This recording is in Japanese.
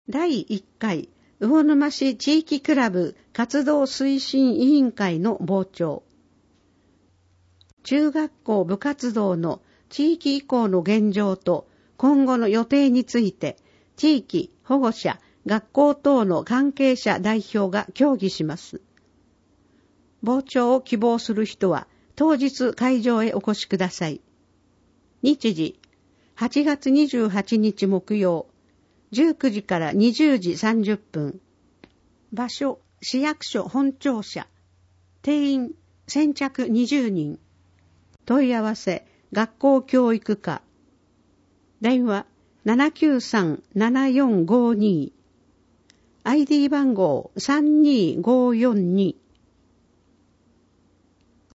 第1回魚沼市地域クラブ活動推進委員会の傍聴。中学校部活動の地域移行の現状と今後の予定について、地域、保護者、学校等の関係者代表が協議します。傍聴を希望する人は当日会場へお越しください。日時、8月28日木曜、19時から20時30分。場所、市役所本庁舎。定員、先着20人。問い合わせ、学校教育課。電話、793-7452。ID 番号32-542。